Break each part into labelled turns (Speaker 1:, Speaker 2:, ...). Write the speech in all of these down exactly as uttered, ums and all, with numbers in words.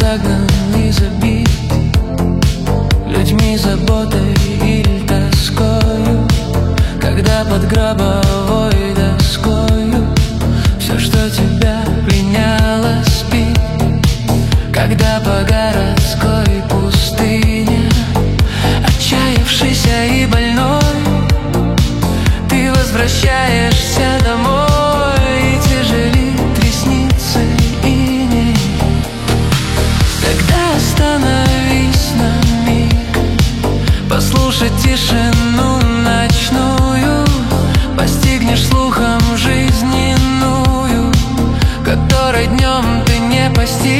Speaker 1: загнан и забит людьми, заботой или тоскою. Когда под гробовой доскою все, что тебя пленяло, спит. Когда по городской пустыне, отчаявшийся и больной, ты возвращаешься домой, и тяжелит ресницы иней. Тогда остановись на миг, послушать тишину ночную, постигнешь слухом жизненную, которой днем ты не постиг.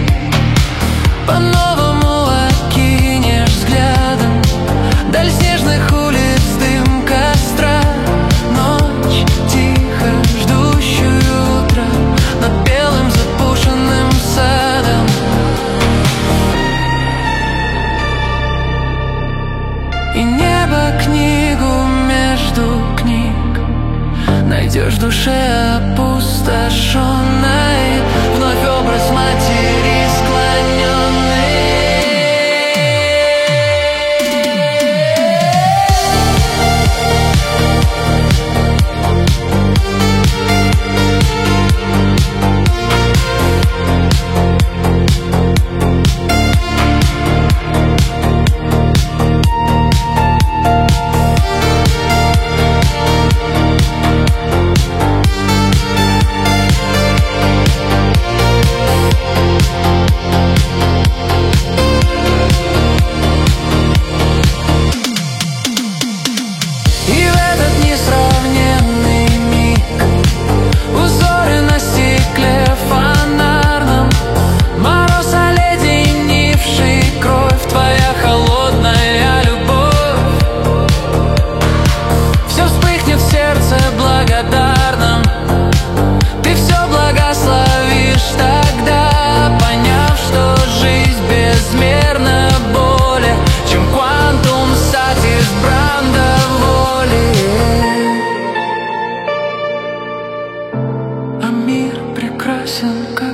Speaker 1: По-новому окинешь взглядом даль снежных улиц, дым костра, ночь, тихо ждущую утра над белым запушенным садом. И небо книгу между книг найдешь в душе опустошенной, вновь образ матери склоненной. Прекрасен, как